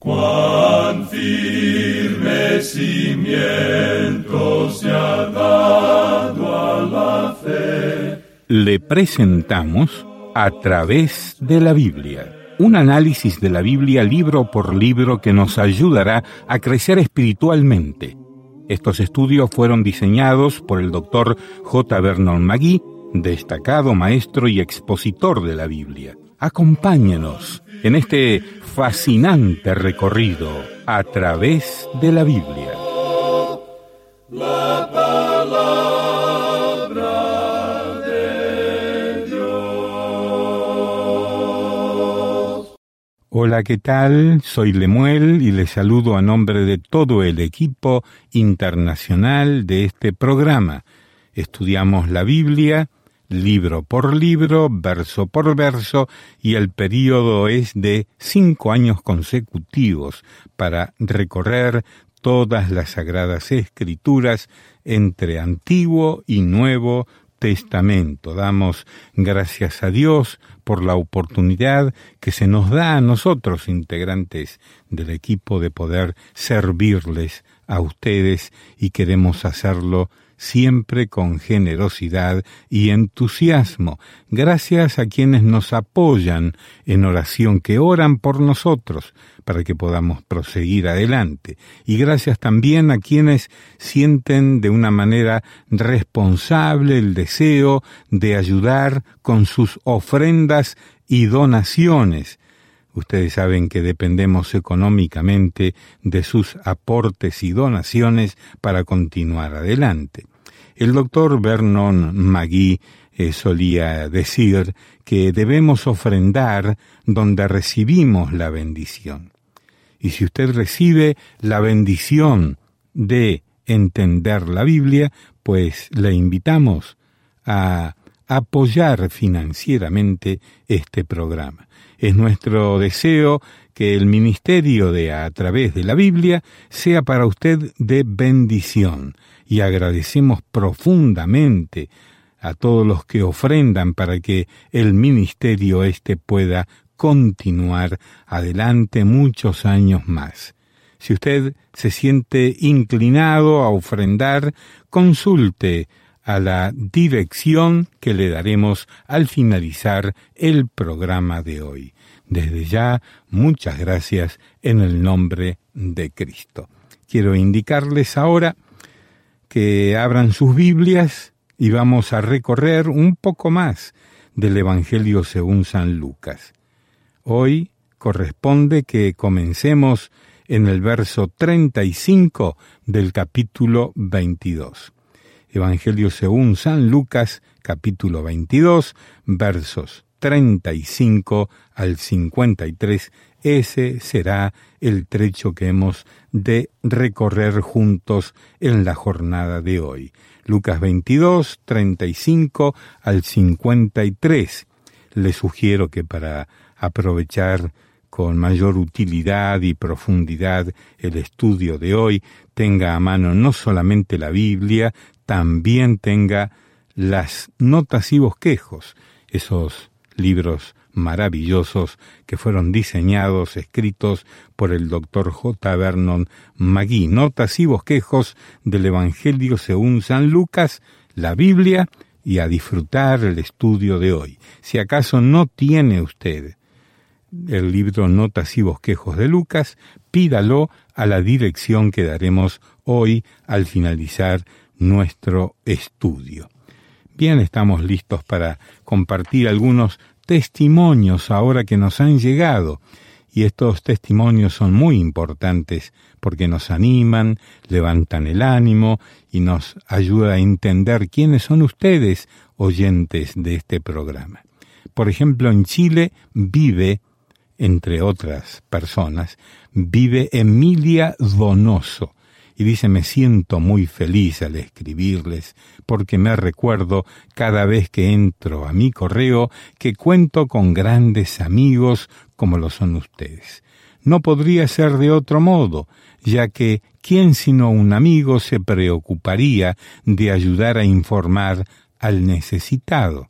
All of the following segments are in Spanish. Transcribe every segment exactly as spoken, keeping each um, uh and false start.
Cuán firme cimiento se ha dado a la fe. Le presentamos A través de la Biblia, un análisis de la Biblia libro por libro que nos ayudará a crecer espiritualmente. Estos estudios fueron diseñados por el doctor J. Vernon McGee, destacado maestro y expositor de la Biblia. Acompáñenos en este fascinante recorrido a través de la Biblia. La palabra de Dios. Hola, ¿qué tal? Soy Lemuel y les saludo a nombre de todo el equipo internacional de este programa. Estudiamos la Biblia libro por libro, verso por verso, y el período es de cinco años consecutivos para recorrer todas las Sagradas Escrituras entre Antiguo y Nuevo Testamento. Damos gracias a Dios por la oportunidad que se nos da a nosotros, integrantes del equipo, de poder servirles a ustedes, y queremos hacerlo siempre con generosidad y entusiasmo. Gracias a quienes nos apoyan en oración, que oran por nosotros para que podamos proseguir adelante. Y gracias también a quienes sienten de una manera responsable el deseo de ayudar con sus ofrendas y donaciones. Ustedes saben que dependemos económicamente de sus aportes y donaciones para continuar adelante. El doctor Vernon McGee eh, solía decir que debemos ofrendar donde recibimos la bendición. Y si usted recibe la bendición de entender la Biblia, pues le invitamos a apoyar financieramente este programa. Es nuestro deseo que el ministerio de A través de la Biblia sea para usted de bendición, y agradecemos profundamente a todos los que ofrendan para que el ministerio este pueda continuar adelante muchos años más. Si usted se siente inclinado a ofrendar, consulte a la dirección que le daremos al finalizar el programa de hoy. Desde ya, muchas gracias en el nombre de Cristo. Quiero indicarles ahora que abran sus Biblias y vamos a recorrer un poco más del Evangelio según San Lucas. Hoy corresponde que comencemos en el verso treinta y cinco del capítulo veintidós. Evangelio según San Lucas, capítulo veintidós, versos treinta y cinco al cincuenta y tres. Ese será el trecho que hemos de recorrer juntos en la jornada de hoy. Lucas veintidós, treinta y cinco al cincuenta y tres. Les sugiero que para aprovechar con mayor utilidad y profundidad el estudio de hoy, tenga a mano no solamente la Biblia, también tenga las notas y bosquejos, esos libros maravillosos que fueron diseñados, escritos por el doctor J. Vernon McGee, notas y bosquejos del Evangelio según San Lucas, la Biblia, y a disfrutar el estudio de hoy. Si acaso no tiene usted el libro Notas y Bosquejos de Lucas, pídalo a la dirección que daremos hoy al finalizar nuestro estudio. Bien, estamos listos para compartir algunos testimonios ahora que nos han llegado, y estos testimonios son muy importantes porque nos animan, levantan el ánimo y nos ayuda a entender quiénes son ustedes, oyentes de este programa. Por ejemplo, en Chile vive, entre otras personas, vive Emilia Donoso, y dice: me siento muy feliz al escribirles, porque me recuerdo cada vez que entro a mi correo que cuento con grandes amigos como lo son ustedes. No podría ser de otro modo, ya que ¿quién sino un amigo se preocuparía de ayudar a informar al necesitado?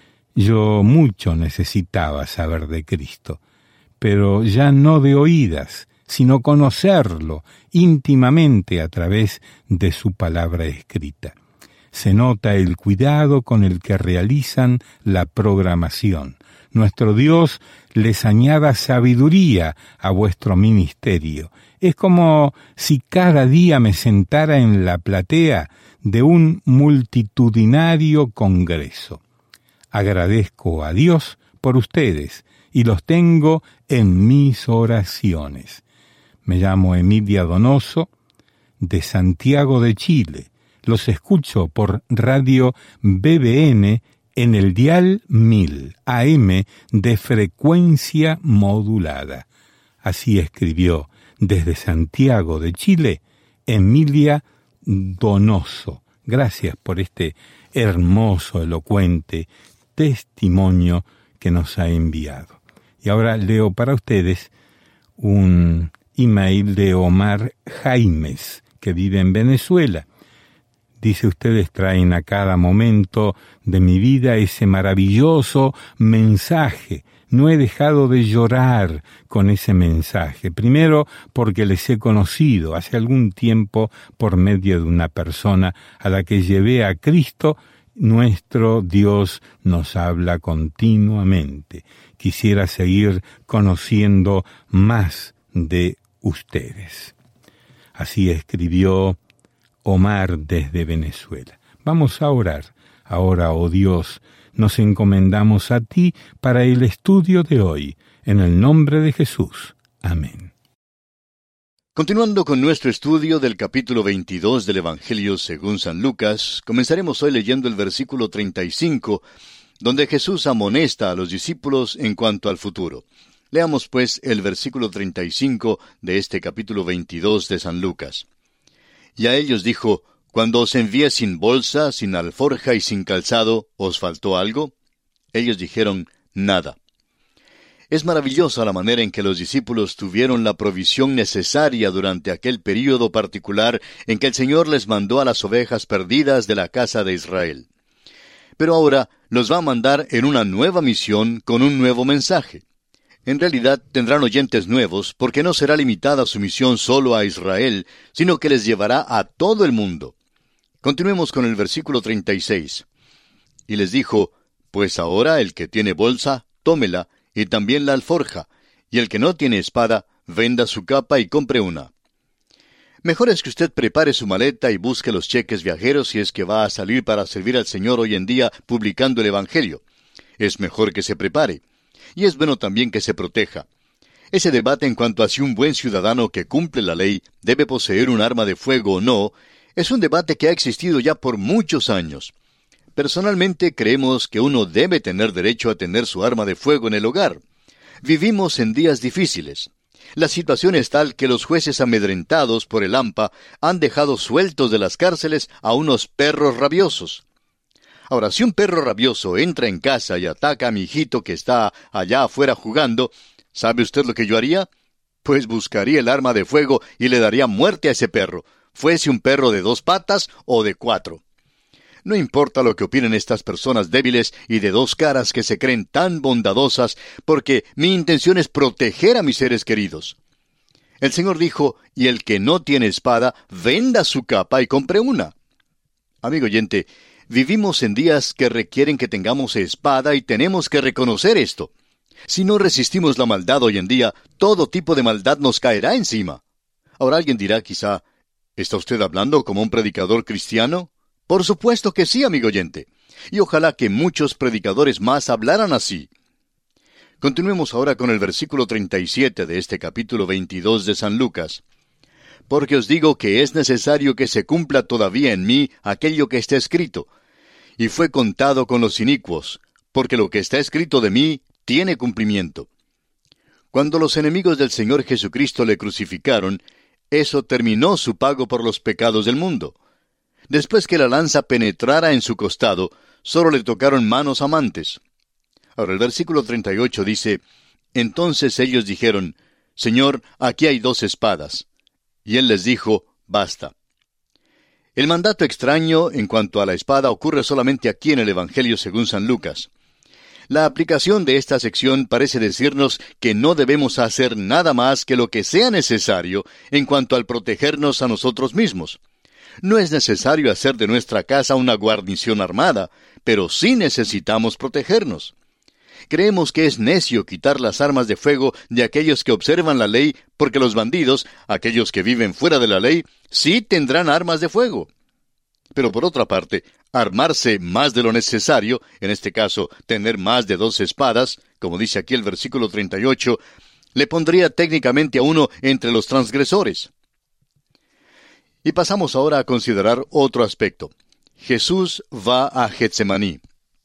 Yo mucho necesitaba saber de Cristo, pero ya no de oídas, sino conocerlo íntimamente a través de su palabra escrita. Se nota el cuidado con el que realizan la programación. Nuestro Dios les añada sabiduría a vuestro ministerio. Es como si cada día me sentara en la platea de un multitudinario congreso. Agradezco a Dios por ustedes y los tengo en mis oraciones. Me llamo Emilia Donoso, de Santiago de Chile. Los escucho por Radio B B N en el dial mil A M de frecuencia modulada. Así escribió desde Santiago de Chile Emilia Donoso. Gracias por este hermoso, elocuente testimonio que nos ha enviado. Y ahora leo para ustedes un email de Omar Jaimes, que vive en Venezuela. Dice, ustedes traen a cada momento de mi vida ese maravilloso mensaje. No he dejado de llorar con ese mensaje. Primero, porque les he conocido hace algún tiempo por medio de una persona a la que llevé a Cristo. Nuestro Dios nos habla continuamente. Quisiera seguir conociendo más de ustedes. Así escribió Omar desde Venezuela. Vamos a orar. Ahora, oh Dios, nos encomendamos a ti para el estudio de hoy, en el nombre de Jesús. Amén. Continuando con nuestro estudio del capítulo veintidós del Evangelio según San Lucas, comenzaremos hoy leyendo el versículo treinta y cinco, donde Jesús amonesta a los discípulos en cuanto al futuro. Leamos pues el versículo treinta y cinco de este capítulo veintidós de San Lucas. Y a ellos dijo, cuando os envié sin bolsa, sin alforja y sin calzado, ¿os faltó algo? Ellos dijeron, nada. Es maravillosa la manera en que los discípulos tuvieron la provisión necesaria durante aquel período particular en que el Señor les mandó a las ovejas perdidas de la casa de Israel. Pero ahora los va a mandar en una nueva misión con un nuevo mensaje. En realidad tendrán oyentes nuevos porque no será limitada su misión solo a Israel, sino que les llevará a todo el mundo. Continuemos con el versículo treinta y seis. Y les dijo, pues ahora el que tiene bolsa, tómela, y también la alforja, y el que no tiene espada, venda su capa y compre una. Mejor es que usted prepare su maleta y busque los cheques viajeros si es que va a salir para servir al Señor hoy en día publicando el Evangelio. Es mejor que se prepare. Y es bueno también que se proteja. Ese debate en cuanto a si un buen ciudadano que cumple la ley debe poseer un arma de fuego o no, es un debate que ha existido ya por muchos años. Personalmente creemos que uno debe tener derecho a tener su arma de fuego en el hogar. Vivimos en días difíciles. La situación es tal que los jueces amedrentados por el hampa han dejado sueltos de las cárceles a unos perros rabiosos. Ahora, si un perro rabioso entra en casa y ataca a mi hijito que está allá afuera jugando, ¿sabe usted lo que yo haría? Pues buscaría el arma de fuego y le daría muerte a ese perro, fuese un perro de dos patas o de cuatro. No importa lo que opinen estas personas débiles y de dos caras que se creen tan bondadosas, porque mi intención es proteger a mis seres queridos. El Señor dijo, y el que no tiene espada, venda su capa y compre una. Amigo oyente, vivimos en días que requieren que tengamos espada y tenemos que reconocer esto. Si no resistimos la maldad hoy en día, todo tipo de maldad nos caerá encima. Ahora alguien dirá quizá, ¿está usted hablando como un predicador cristiano? Por supuesto que sí, amigo oyente. Y ojalá que muchos predicadores más hablaran así. Continuemos ahora con el versículo treinta y siete de este capítulo veintidós de San Lucas. Porque os digo que es necesario que se cumpla todavía en mí aquello que está escrito. Y fue contado con los inicuos, porque lo que está escrito de mí tiene cumplimiento. Cuando los enemigos del Señor Jesucristo le crucificaron, eso terminó su pago por los pecados del mundo. Después que la lanza penetrara en su costado, solo le tocaron manos amantes. Ahora el versículo treinta y ocho dice, entonces ellos dijeron, Señor, aquí hay dos espadas. Y él les dijo, basta. El mandato extraño en cuanto a la espada ocurre solamente aquí en el Evangelio según San Lucas. La aplicación de esta sección parece decirnos que no debemos hacer nada más que lo que sea necesario en cuanto al protegernos a nosotros mismos. No es necesario hacer de nuestra casa una guarnición armada, pero sí necesitamos protegernos. Creemos que es necio quitar las armas de fuego de aquellos que observan la ley, porque los bandidos, aquellos que viven fuera de la ley, sí tendrán armas de fuego. Pero por otra parte, armarse más de lo necesario, en este caso, tener más de dos espadas, como dice aquí el versículo treinta y ocho, le pondría técnicamente a uno entre los transgresores. Y pasamos ahora a considerar otro aspecto. Jesús va a Getsemaní.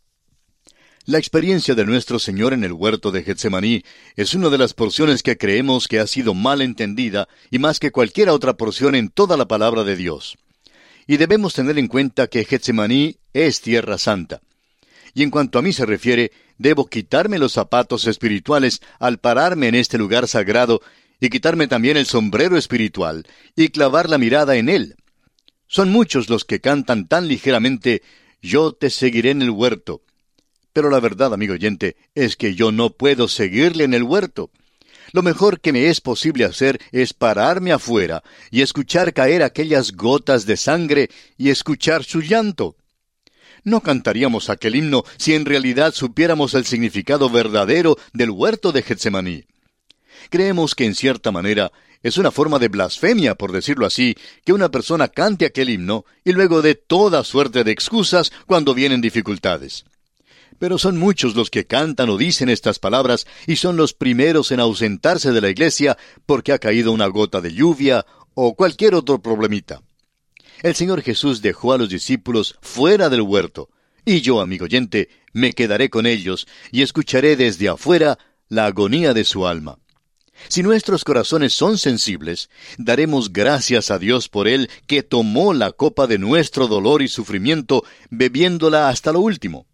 La experiencia de nuestro Señor en el huerto de Getsemaní es una de las porciones que creemos que ha sido mal entendida y más que cualquier otra porción en toda la palabra de Dios. Y debemos tener en cuenta que Getsemaní es tierra santa. Y en cuanto a mí se refiere, debo quitarme los zapatos espirituales al pararme en este lugar sagrado y quitarme también el sombrero espiritual y clavar la mirada en él. Son muchos los que cantan tan ligeramente, «Yo te seguiré en el huerto». Pero la verdad, amigo oyente, es que yo no puedo seguirle en el huerto. Lo mejor que me es posible hacer es pararme afuera y escuchar caer aquellas gotas de sangre y escuchar su llanto. No cantaríamos aquel himno si en realidad supiéramos el significado verdadero del huerto de Getsemaní. Creemos que en cierta manera es una forma de blasfemia, por decirlo así, que una persona cante aquel himno y luego dé toda suerte de excusas cuando vienen dificultades. Pero son muchos los que cantan o dicen estas palabras y son los primeros en ausentarse de la iglesia porque ha caído una gota de lluvia o cualquier otro problemita. El Señor Jesús dejó a los discípulos fuera del huerto, y yo, amigo oyente, me quedaré con ellos y escucharé desde afuera la agonía de su alma. Si nuestros corazones son sensibles, daremos gracias a Dios por Él que tomó la copa de nuestro dolor y sufrimiento, bebiéndola hasta lo último.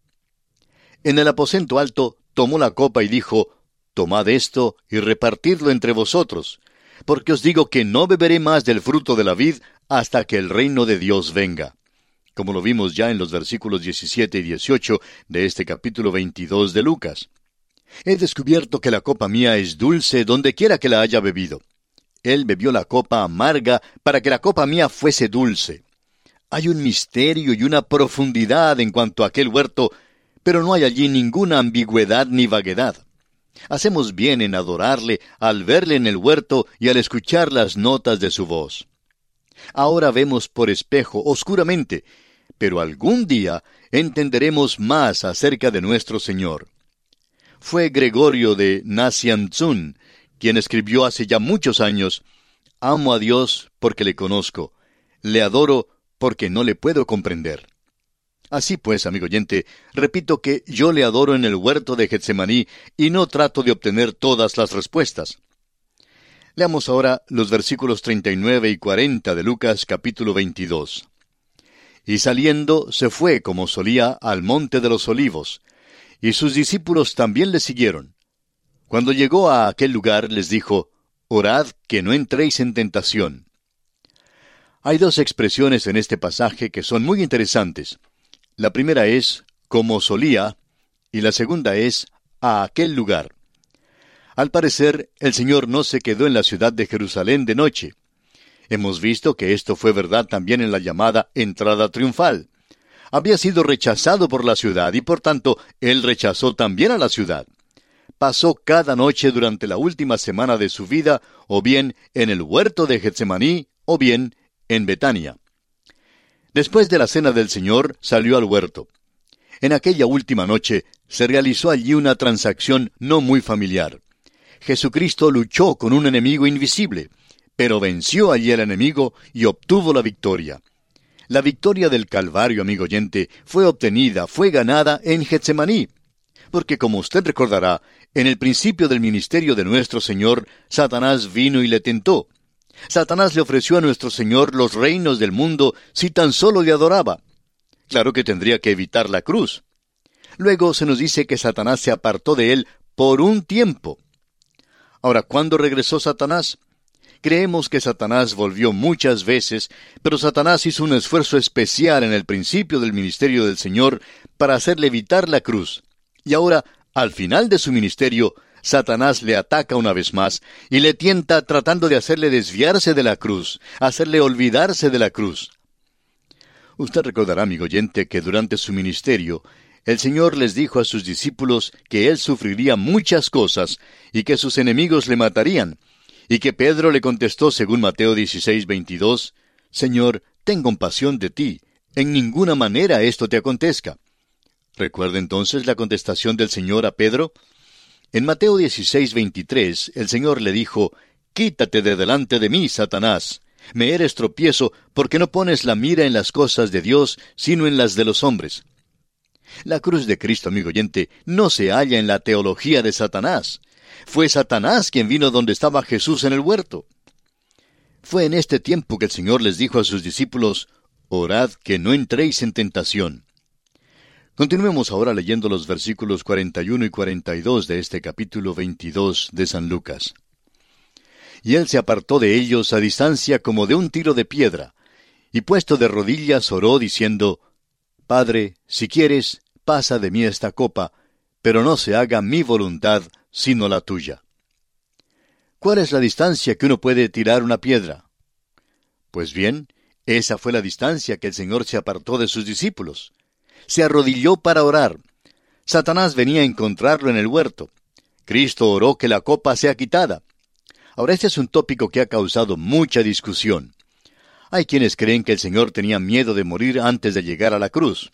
En el aposento alto tomó la copa y dijo, «Tomad esto y repartidlo entre vosotros, porque os digo que no beberé más del fruto de la vid hasta que el reino de Dios venga», como lo vimos ya en los versículos diecisiete y dieciocho de este capítulo veintidós de Lucas. He descubierto que la copa mía es dulce donde quiera que la haya bebido. Él bebió la copa amarga para que la copa mía fuese dulce. Hay un misterio y una profundidad en cuanto a aquel huerto, pero no hay allí ninguna ambigüedad ni vaguedad. Hacemos bien en adorarle al verle en el huerto y al escuchar las notas de su voz. Ahora vemos por espejo, oscuramente, pero algún día entenderemos más acerca de nuestro Señor. Fue Gregorio de Nazianzun quien escribió hace ya muchos años, «Amo a Dios porque le conozco, le adoro porque no le puedo comprender». Así pues, amigo oyente, repito que yo le adoro en el huerto de Getsemaní y no trato de obtener todas las respuestas. Leamos ahora los versículos treinta y nueve y cuarenta de Lucas capítulo veintidós. Y saliendo se fue como solía al monte de los olivos, y sus discípulos también le siguieron. Cuando llegó a aquel lugar les dijo, «Orad que no entréis en tentación». Hay dos expresiones en este pasaje que son muy interesantes. La primera es, como solía, y la segunda es, a aquel lugar. Al parecer, el Señor no se quedó en la ciudad de Jerusalén de noche. Hemos visto que esto fue verdad también en la llamada entrada triunfal. Había sido rechazado por la ciudad y por tanto, Él rechazó también a la ciudad. Pasó cada noche durante la última semana de su vida, o bien en el huerto de Getsemaní, o bien en Betania. Después de la cena del Señor, salió al huerto. En aquella última noche, se realizó allí una transacción no muy familiar. Jesucristo luchó con un enemigo invisible, pero venció allí al enemigo y obtuvo la victoria. La victoria del Calvario, amigo oyente, fue obtenida, fue ganada en Getsemaní. Porque como usted recordará, en el principio del ministerio de nuestro Señor, Satanás vino y le tentó. Satanás le ofreció a nuestro Señor los reinos del mundo si tan solo le adoraba. Claro que tendría que evitar la cruz. Luego se nos dice que Satanás se apartó de él por un tiempo. Ahora, ¿cuándo regresó Satanás? Creemos que Satanás volvió muchas veces, pero Satanás hizo un esfuerzo especial en el principio del ministerio del Señor para hacerle evitar la cruz. Y ahora Al final de su ministerio, Satanás le ataca una vez más y le tienta tratando de hacerle desviarse de la cruz, hacerle olvidarse de la cruz. Usted recordará, amigo oyente, que durante su ministerio, el Señor les dijo a sus discípulos que Él sufriría muchas cosas y que sus enemigos le matarían, y que Pedro le contestó según Mateo dieciséis, veintidós, «Señor, ten compasión de ti, en ninguna manera esto te acontezca». ¿Recuerda entonces la contestación del Señor a Pedro? En Mateo dieciséis, veintitrés, el Señor le dijo, «Quítate de delante de mí, Satanás. Me eres tropiezo, porque no pones la mira en las cosas de Dios, sino en las de los hombres». La cruz de Cristo, amigo oyente, no se halla en la teología de Satanás. Fue Satanás quien vino donde estaba Jesús en el huerto. Fue en este tiempo que el Señor les dijo a sus discípulos, «Orad que no entréis en tentación». Continuemos ahora leyendo los versículos cuarenta y uno y cuarenta y dos de este capítulo veintidós de San Lucas. Y él se apartó de ellos a distancia como de un tiro de piedra, y puesto de rodillas oró diciendo, «Padre, si quieres, pasa de mí esta copa, pero no se haga mi voluntad, sino la tuya». ¿Cuál es la distancia que uno puede tirar una piedra? Pues bien, esa fue la distancia que el Señor se apartó de sus discípulos. Se arrodilló para orar. Satanás venía a encontrarlo en el huerto. Cristo oró que la copa sea quitada. Ahora, este es un tópico que ha causado mucha discusión. Hay quienes creen que el Señor tenía miedo de morir antes de llegar a la cruz.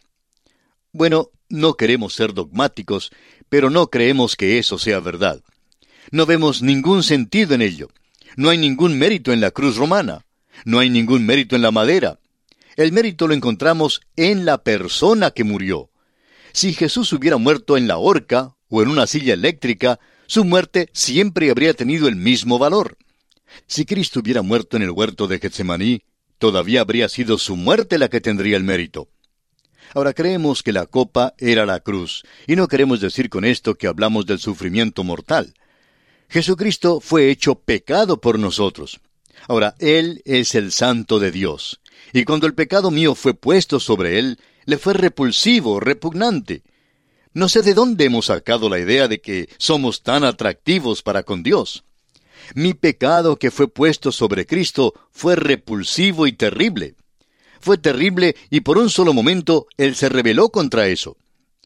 Bueno, no queremos ser dogmáticos, pero no creemos que eso sea verdad. No vemos ningún sentido en ello. No hay ningún mérito en la cruz romana. No hay ningún mérito en la madera. El mérito lo encontramos en la persona que murió. Si Jesús hubiera muerto en la horca o en una silla eléctrica, su muerte siempre habría tenido el mismo valor. Si Cristo hubiera muerto en el huerto de Getsemaní, todavía habría sido su muerte la que tendría el mérito. Ahora creemos que la copa era la cruz, y no queremos decir con esto que hablamos del sufrimiento mortal. Jesucristo fue hecho pecado por nosotros. Ahora, Él es el Santo de Dios. Y cuando el pecado mío fue puesto sobre Él, le fue repulsivo, repugnante. No sé de dónde hemos sacado la idea de que somos tan atractivos para con Dios. Mi pecado que fue puesto sobre Cristo fue repulsivo y terrible. Fue terrible y por un solo momento Él se rebeló contra eso.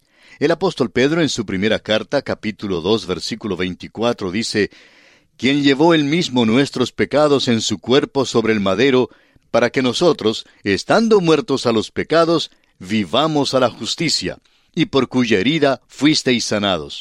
El apóstol Pedro en su primera carta, capítulo dos, versículo veinticuatro, dice, «Quien llevó él mismo nuestros pecados en su cuerpo sobre el madero, para que nosotros, estando muertos a los pecados, vivamos a la justicia, y por cuya herida fuisteis sanados».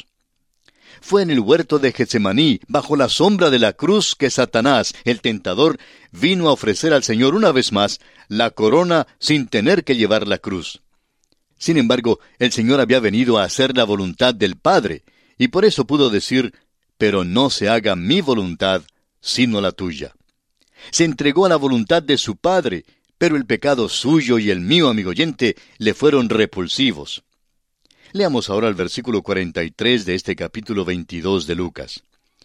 Fue en el huerto de Getsemaní, bajo la sombra de la cruz, que Satanás, el tentador, vino a ofrecer al Señor una vez más la corona sin tener que llevar la cruz. Sin embargo, el Señor había venido a hacer la voluntad del Padre, y por eso pudo decir, «Pero no se haga mi voluntad, sino la tuya». Se entregó a la voluntad de su Padre, pero el pecado suyo y el mío, amigo oyente, le fueron repulsivos. Leamos ahora el versículo cuarenta y tres de este capítulo veintidós de Lucas.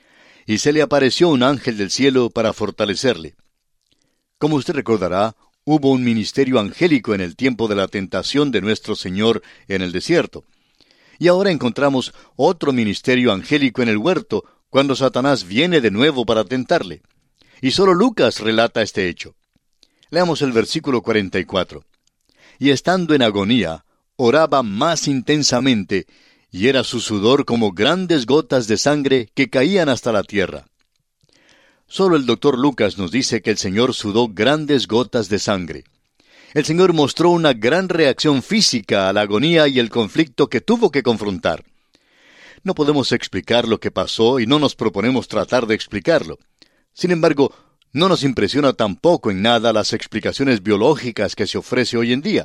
«Y se le apareció un ángel del cielo para fortalecerle». Como usted recordará, hubo un ministerio angélico en el tiempo de la tentación de nuestro Señor en el desierto. Y ahora encontramos otro ministerio angélico en el huerto, cuando Satanás viene de nuevo para tentarle. Y solo Lucas relata este hecho. Leamos el versículo cuarenta y cuatro. «Y estando en agonía, oraba más intensamente, y era su sudor como grandes gotas de sangre que caían hasta la tierra». Solo el doctor Lucas nos dice que el Señor sudó grandes gotas de sangre. El Señor mostró una gran reacción física a la agonía y el conflicto que tuvo que confrontar. No podemos explicar lo que pasó y no nos proponemos tratar de explicarlo. Sin embargo, no nos impresiona tampoco en nada las explicaciones biológicas que se ofrece hoy en día.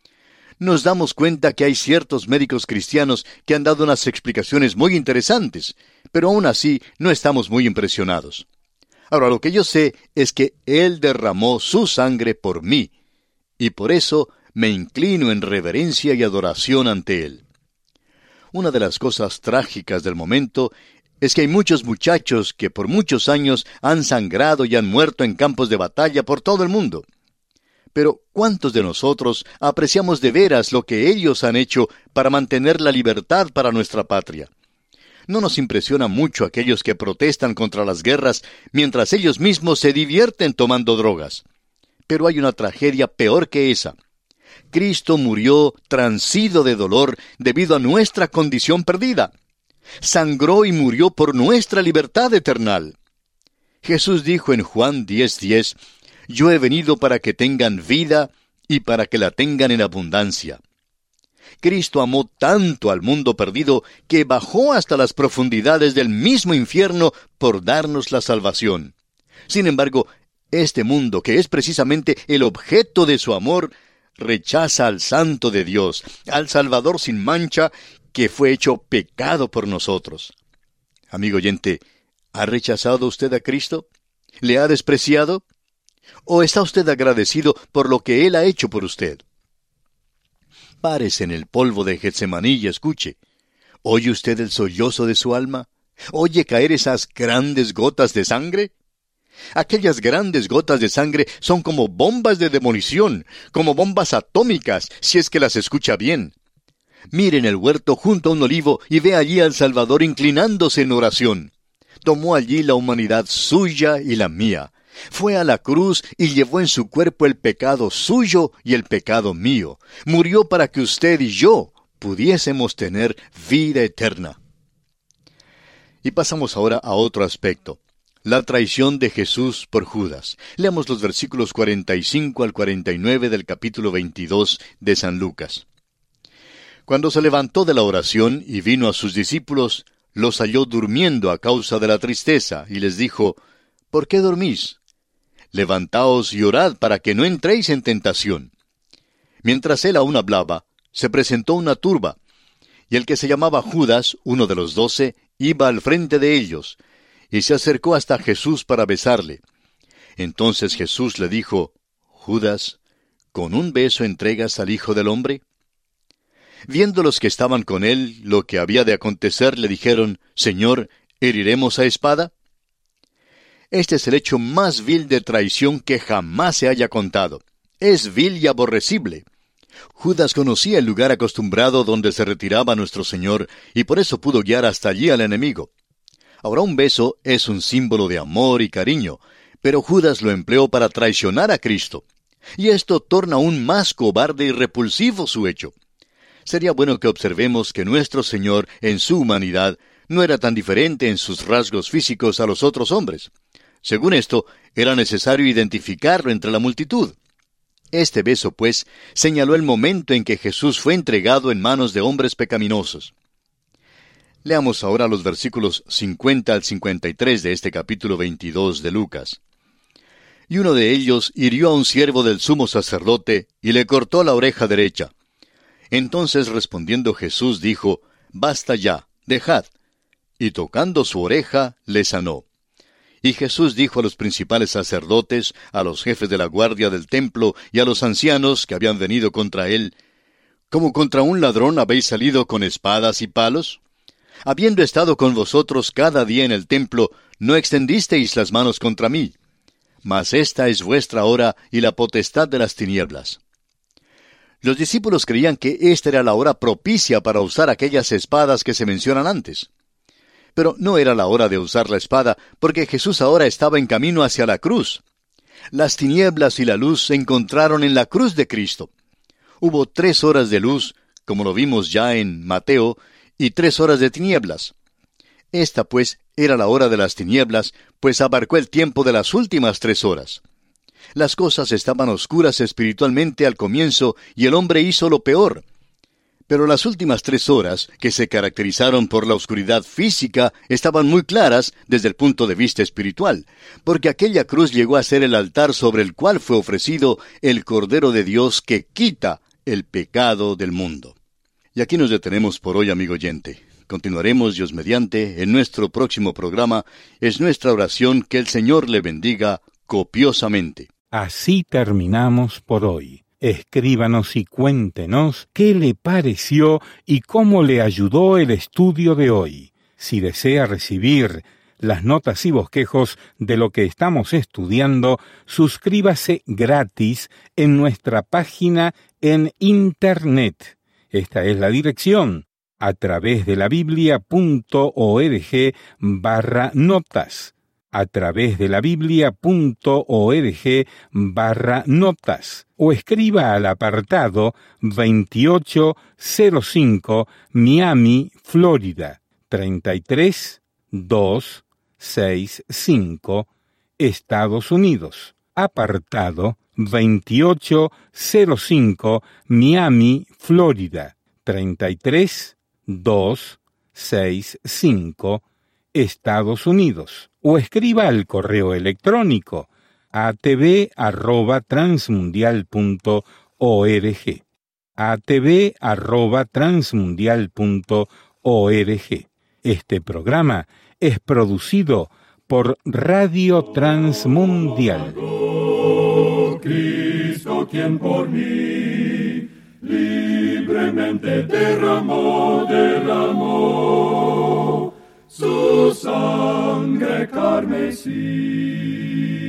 Nos damos cuenta que hay ciertos médicos cristianos que han dado unas explicaciones muy interesantes, pero aún así no estamos muy impresionados. Ahora, lo que yo sé es que Él derramó su sangre por mí, y por eso me inclino en reverencia y adoración ante Él. Una de las cosas trágicas del momento es que hay muchos muchachos que por muchos años han sangrado y han muerto en campos de batalla por todo el mundo. Pero, ¿cuántos de nosotros apreciamos de veras lo que ellos han hecho para mantener la libertad para nuestra patria? No nos impresiona mucho aquellos que protestan contra las guerras mientras ellos mismos se divierten tomando drogas. Pero hay una tragedia peor que esa. Cristo murió transido de dolor debido a nuestra condición perdida. Sangró y murió por nuestra libertad eterna. Jesús dijo en Juan diez diez, «Yo he venido para que tengan vida y para que la tengan en abundancia». Cristo amó tanto al mundo perdido que bajó hasta las profundidades del mismo infierno por darnos la salvación. Sin embargo, este mundo, que es precisamente el objeto de su amor, rechaza al Santo de Dios, al Salvador sin mancha, que fue hecho pecado por nosotros. Amigo oyente, ¿ha rechazado usted a Cristo? ¿Le ha despreciado? ¿O está usted agradecido por lo que Él ha hecho por usted? Párese en el polvo de Getsemaní y escuche. ¿Oye usted el sollozo de su alma? ¿Oye caer esas grandes gotas de sangre? Aquellas grandes gotas de sangre son como bombas de demolición, como bombas atómicas, si es que las escucha bien. Mire en el huerto junto a un olivo y ve allí al Salvador inclinándose en oración. Tomó allí la humanidad suya y la mía. Fue a la cruz y llevó en su cuerpo el pecado suyo y el pecado mío. Murió para que usted y yo pudiésemos tener vida eterna. Y pasamos ahora a otro aspecto. La traición de Jesús por Judas. Leamos los versículos cuarenta y cinco al cuarenta y nueve del capítulo veintidós de San Lucas. Cuando se levantó de la oración y vino a sus discípulos, los halló durmiendo a causa de la tristeza, y les dijo, ¿por qué dormís? Levantaos y orad para que no entréis en tentación. Mientras él aún hablaba, se presentó una turba, y el que se llamaba Judas, uno de los doce, iba al frente de ellos, y se acercó hasta Jesús para besarle. Entonces Jesús le dijo, Judas, ¿con un beso entregas al Hijo del Hombre? Viendo los que estaban con él lo que había de acontecer, le dijeron, Señor, ¿heriremos a espada? Este es el hecho más vil de traición que jamás se haya contado. Es vil y aborrecible. Judas conocía el lugar acostumbrado donde se retiraba nuestro Señor, y por eso pudo guiar hasta allí al enemigo. Ahora, un beso es un símbolo de amor y cariño, pero Judas lo empleó para traicionar a Cristo. Y esto torna aún más cobarde y repulsivo su hecho. Sería bueno que observemos que nuestro Señor, en su humanidad, no era tan diferente en sus rasgos físicos a los otros hombres. Según esto, era necesario identificarlo entre la multitud. Este beso, pues, señaló el momento en que Jesús fue entregado en manos de hombres pecaminosos. Leamos ahora los versículos cincuenta al cincuenta y tres de este capítulo veintidós de Lucas. Y uno de ellos hirió a un siervo del sumo sacerdote y le cortó la oreja derecha. Entonces respondiendo Jesús dijo, «Basta ya, dejad». Y tocando su oreja, le sanó. Y Jesús dijo a los principales sacerdotes, a los jefes de la guardia del templo y a los ancianos que habían venido contra él, ¿cómo contra un ladrón habéis salido con espadas y palos? Habiendo estado con vosotros cada día en el templo, no extendisteis las manos contra mí. Mas esta es vuestra hora y la potestad de las tinieblas. Los discípulos creían que esta era la hora propicia para usar aquellas espadas que se mencionan antes. Pero no era la hora de usar la espada, porque Jesús ahora estaba en camino hacia la cruz. Las tinieblas y la luz se encontraron en la cruz de Cristo. Hubo tres horas de luz, como lo vimos ya en Mateo, y tres horas de tinieblas. Esta, pues, era la hora de las tinieblas, pues abarcó el tiempo de las últimas tres horas. Las cosas estaban oscuras espiritualmente al comienzo, y el hombre hizo lo peor. Pero las últimas tres horas, que se caracterizaron por la oscuridad física, estaban muy claras desde el punto de vista espiritual, porque aquella cruz llegó a ser el altar sobre el cual fue ofrecido el Cordero de Dios que quita el pecado del mundo. Y aquí nos detenemos por hoy, amigo oyente. Continuaremos, Dios mediante, en nuestro próximo programa. Es nuestra oración que el Señor le bendiga copiosamente. Así terminamos por hoy. Escríbanos y cuéntenos qué le pareció y cómo le ayudó el estudio de hoy. Si desea recibir las notas y bosquejos de lo que estamos estudiando, suscríbase gratis en nuestra página en Internet. Esta es la dirección, a través de la biblia.org barra notas, a través de la biblia.org barra notas, o escriba al apartado veintiocho cero cinco Miami, Florida, treinta y tres mil doscientos sesenta y cinco, Estados Unidos. Apartado veintiocho cero cinco Miami, Florida, treinta y tres mil doscientos sesenta y cinco, Estados Unidos. O escriba al correo electrónico a t v arroba transmundial punto org, a t v arroba transmundial punto org. Este programa es producido por Radio Transmundial. Cristo, quien por mí libremente derramó, derramó su sangre carmesí.